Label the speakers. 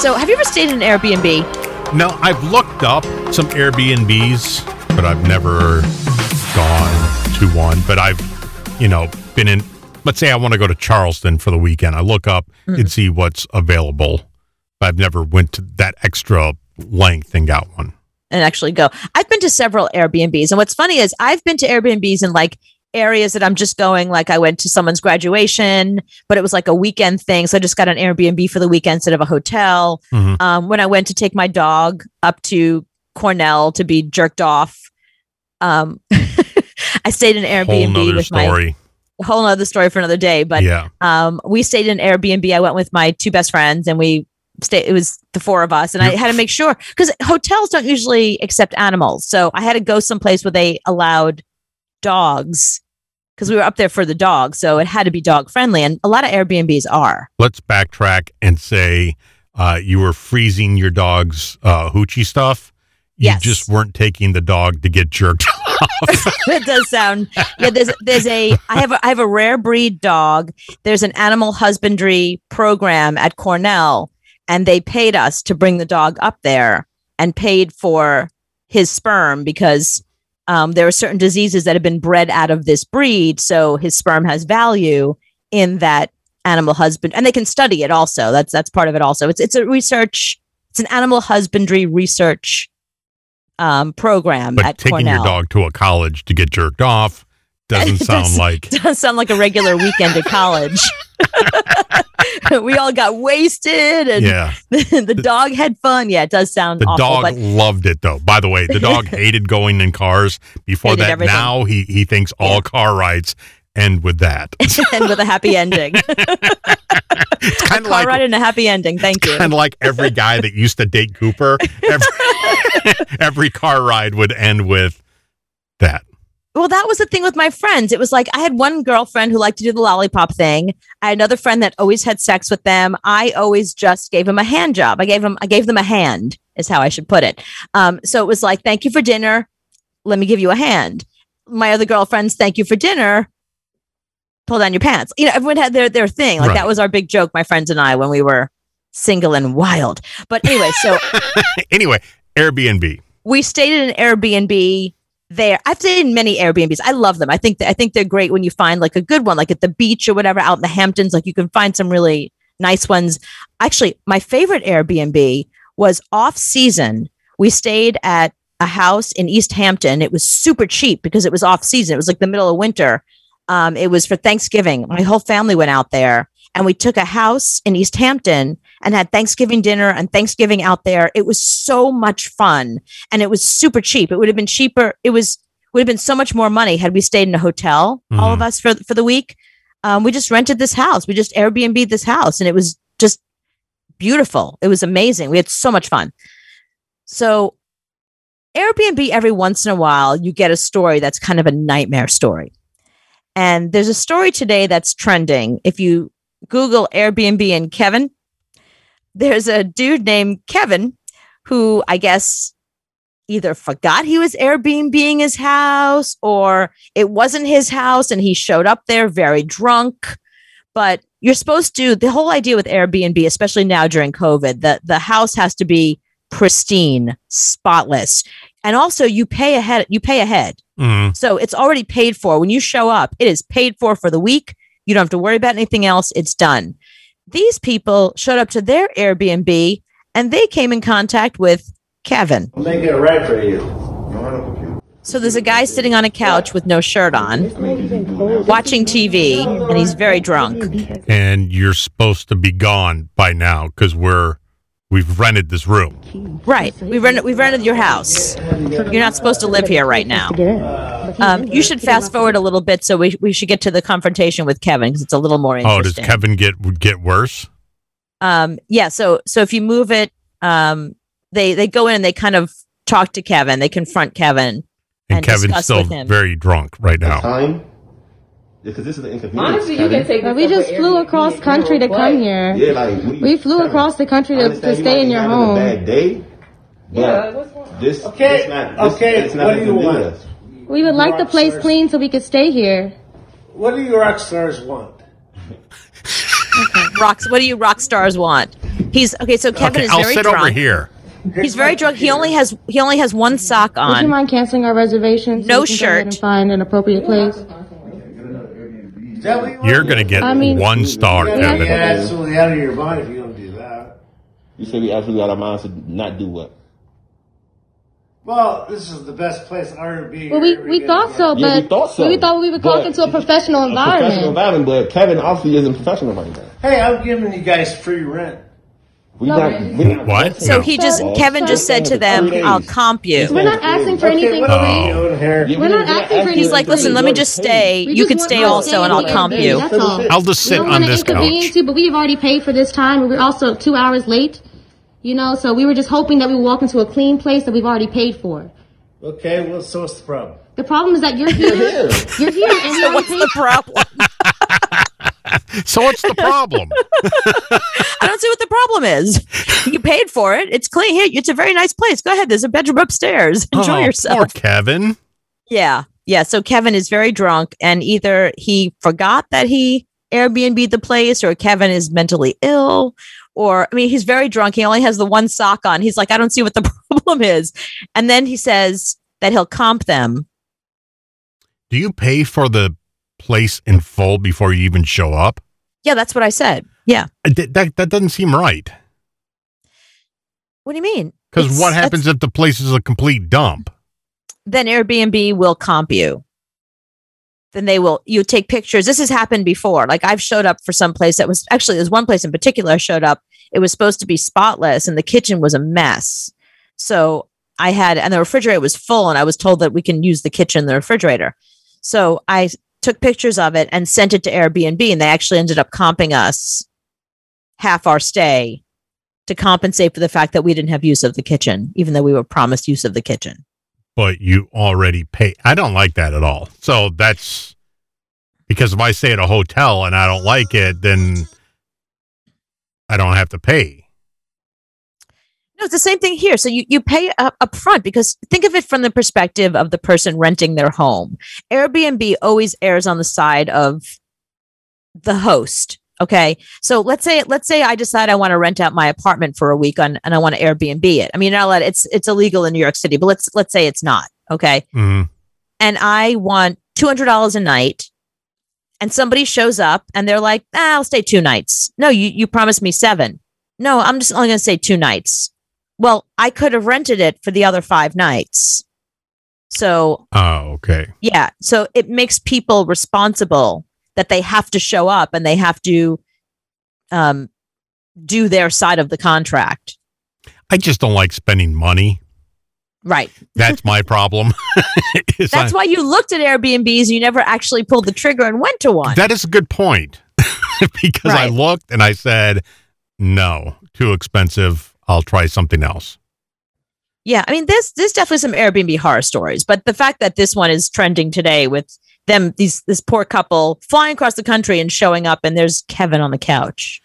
Speaker 1: So have you ever stayed in an Airbnb?
Speaker 2: No, I've looked up some Airbnbs, but I've never gone to one. But I've, been in, let's say I want to go to Charleston for the weekend. I look up and see what's available. But I've never went to that extra length and got one.
Speaker 1: And actually go. I've been to several Airbnbs. And what's funny is I've been to Airbnbs in like areas that I'm just going, like I went to someone's graduation, but it was like a weekend thing. So I just got an Airbnb for the weekend instead of a hotel. When I went to take my dog up to Cornell to be jerked off, I stayed in an Airbnb with my whole other story for another day. But we stayed in an Airbnb. I went with my two best friends and we stayed. It was the four of us. And I had to make sure, because hotels don't usually accept animals. So I had to go someplace where they allowed dogs, because we were up there for the dog. So it had to be dog friendly. And a lot of Airbnbs are. Let's
Speaker 2: backtrack and say you were freezing your dog's hoochie stuff. You just weren't taking the dog to get jerked off.
Speaker 1: It does sound. Yeah, I have a rare breed dog. There's an animal husbandry program at Cornell, and they paid us to bring the dog up there and paid for his sperm because there are certain diseases that have been bred out of this breed. So his sperm has value in that animal husband, and they can study it also. That's part of it also. It's a research. It's an animal husbandry research program at
Speaker 2: taking
Speaker 1: Cornell.
Speaker 2: Your dog to a college to get jerked off doesn't sound like
Speaker 1: a regular weekend at college. We all got wasted and the dog had fun. Yeah, it does sound awful.
Speaker 2: The dog loved it though. By the way, the dog hated going in cars before that. Everything. Now he thinks all car rides end with that.
Speaker 1: And with a happy ending. It's kind of car ride and a happy ending. Thank you.
Speaker 2: Kind of like every guy that used to date Cooper. Every car ride would end with that.
Speaker 1: Well, that was the thing with my friends. It was like I had one girlfriend who liked to do the lollipop thing. I had another friend that always had sex with them. I always just gave him a hand job. I gave them a hand is how I should put it. So it was like, thank you for dinner. Let me give you a hand. My other girlfriends, thank you for dinner. Pull down your pants. Everyone had their thing. Like that was our big joke, my friends and I, when we were single and wild. But anyway, so
Speaker 2: Airbnb.
Speaker 1: We stayed in an Airbnb there. I've stayed in many Airbnbs. I love them. I think they're great when you find like a good one, like at the beach or whatever, out in the Hamptons. Like you can find some really nice ones. Actually, my favorite Airbnb was off season. We stayed at a house in East Hampton. It was super cheap because it was off season. It was like the middle of winter. It was for Thanksgiving. My whole family went out there and we took a house in East Hampton and had Thanksgiving dinner and Thanksgiving out there. It was so much fun and it was super cheap. It would have been cheaper. Would have been so much more money had we stayed in a hotel, all of us for the week. We just rented this house. We just Airbnb'd this house and it was just beautiful. It was amazing. We had so much fun. So Airbnb, every once in a while, you get a story that's kind of a nightmare story. And there's a story today that's trending. If you Google Airbnb and Kevin, there's a dude named Kevin who I guess either forgot he was Airbnb-ing his house or it wasn't his house and he showed up there very drunk. But you're supposed to, the whole idea with Airbnb, especially now during COVID, the house has to be pristine, spotless. And also you pay ahead. So it's already paid for. When you show up, it is paid for the week. You don't have to worry about anything else. It's done. These people showed up to their Airbnb and they came in contact with Kevin.
Speaker 3: I'll make it right for you.
Speaker 1: So there's a guy sitting on a couch with no shirt on, watching TV, and he's very drunk.
Speaker 2: And you're supposed to be gone by now because we've rented this room.
Speaker 1: Right. We've rented your house. You're not supposed to live here right now. You should fast forward a little bit so we should get to the confrontation with Kevin because it's a little more interesting.
Speaker 2: Oh, does Kevin get worse?
Speaker 1: Yeah. So if you move it, they go in and they kind of talk to Kevin. They confront Kevin.
Speaker 2: And Kevin's still very drunk right now.
Speaker 3: Because this is the inconvenience.
Speaker 4: Honestly, you can take. We just flew across country to come here.
Speaker 3: Yeah, like
Speaker 4: we flew across the country to stay in your home.
Speaker 3: A bad day.
Speaker 4: Yeah, what's wrong?
Speaker 3: It's not
Speaker 5: what do you want?
Speaker 4: We would like the place clean so we could stay here.
Speaker 5: What do you rock stars want?
Speaker 1: What do you rock stars want? He's okay. So Kevin is
Speaker 2: I'll
Speaker 1: very
Speaker 2: sit
Speaker 1: drunk.
Speaker 2: over here.
Speaker 1: He's very drunk. He only has one sock
Speaker 4: Would you
Speaker 1: on.
Speaker 4: mind canceling our reservation? So
Speaker 1: No
Speaker 4: we can go
Speaker 1: shirt.
Speaker 4: ahead and find an appropriate place.
Speaker 2: You're going to get
Speaker 4: I mean-
Speaker 2: 1 star,
Speaker 3: You're
Speaker 2: Kevin.
Speaker 3: absolutely out of your mind if you don't do that.
Speaker 5: You said we absolutely out of minds to not do what?
Speaker 3: Well, this is the best place R&B.
Speaker 4: Well, we thought so,
Speaker 5: Yeah,
Speaker 4: but
Speaker 5: we thought so.
Speaker 4: we thought we would walk
Speaker 5: But
Speaker 4: into a professional
Speaker 5: A professional
Speaker 4: environment.
Speaker 5: environment, but Kevin obviously isn't professional right now.
Speaker 3: Hey, I'm giving you guys free rent.
Speaker 5: We
Speaker 4: No.
Speaker 5: not
Speaker 2: What?
Speaker 1: So
Speaker 2: No.
Speaker 1: he just
Speaker 5: Oh,
Speaker 1: Kevin just said to them,
Speaker 5: 3 days.
Speaker 1: "I'll comp you."
Speaker 4: We're not asking for anything
Speaker 3: what are we
Speaker 4: free.
Speaker 3: doing here?
Speaker 5: Yeah,
Speaker 4: We're not asking for
Speaker 1: He's like, "Listen, let me just stay.
Speaker 4: We
Speaker 1: You
Speaker 4: just
Speaker 1: can
Speaker 4: want
Speaker 1: stay
Speaker 4: to
Speaker 1: also, and I'll
Speaker 4: stay
Speaker 1: comp
Speaker 4: here.
Speaker 1: you."
Speaker 4: That's all.
Speaker 2: I'll just sit
Speaker 4: We don't
Speaker 2: on
Speaker 4: wanna
Speaker 2: this
Speaker 4: inconvenience
Speaker 2: couch.
Speaker 4: you, but we've already paid for this time, and we're also 2 hours late. So we were just hoping that we would walk into a clean place that we've already paid for.
Speaker 3: Okay, well, so what's the problem?
Speaker 4: The problem is that you're here. You're here, and we
Speaker 1: So
Speaker 4: already
Speaker 1: what's
Speaker 4: paid
Speaker 1: the problem?
Speaker 2: So what's the problem?
Speaker 1: I don't see what the problem is. You paid for it. It's clean. Here, it's a very nice place. Go ahead. There's a bedroom upstairs. Enjoy yourself.
Speaker 2: Poor Kevin.
Speaker 1: Yeah. Yeah. So Kevin is very drunk, and either he forgot that he Airbnb'd the place, or Kevin is mentally ill, or I mean, he's very drunk. He only has the one sock on. He's like, I don't see what the problem is. And then he says that he'll comp them.
Speaker 2: Do you pay for the place in full before you even show up?
Speaker 1: Yeah, that's what I said. Yeah.
Speaker 2: That doesn't seem right.
Speaker 1: What do you mean?
Speaker 2: Because
Speaker 1: It's-
Speaker 2: what happens if the place is a complete dump?
Speaker 1: Then Airbnb will comp you. Then you take pictures. This has happened before. Like I've showed up for some place that was actually, there's one place in particular I showed up. It was supposed to be spotless and the kitchen was a mess. So and the refrigerator was full, and I was told that we can use the kitchen and the refrigerator. So I took pictures of it and sent it to Airbnb, and they actually ended up comping us half our stay to compensate for the fact that we didn't have use of the kitchen, even though we were promised use of the kitchen.
Speaker 2: But you already pay. I don't like that at all. So that's because if I stay at a hotel and I don't like it, then I don't have to pay.
Speaker 1: No, it's the same thing here. So you pay up front, because think of it from the perspective of the person renting their home. Airbnb always errs on the side of the host. Okay. So let's say I decide I want to rent out my apartment for a week and I want to Airbnb it. I mean, it's illegal in New York City, but let's say it's not. Okay.
Speaker 2: Mhm.
Speaker 1: And I want $200 a night, and somebody shows up and they're like, I'll stay 2 nights. No, you promised me 7. No, I'm just only going to stay 2 nights. Well, I could have rented it for the other 5 nights. So,
Speaker 2: Oh, okay.
Speaker 1: yeah. So it makes people responsible that they have to show up and they have to do their side of the contract.
Speaker 2: I just don't like spending money.
Speaker 1: Right.
Speaker 2: That's my problem.
Speaker 1: That's why you looked at Airbnbs. You never actually pulled the trigger and went to one.
Speaker 2: That is a good point. Because I
Speaker 1: Right.
Speaker 2: looked and I said, no, too expensive. I'll try something else.
Speaker 1: Yeah, I mean, there's definitely some Airbnb horror stories, but the fact that this one is trending today with this poor couple flying across the country and showing up, and there's Kevin on the couch.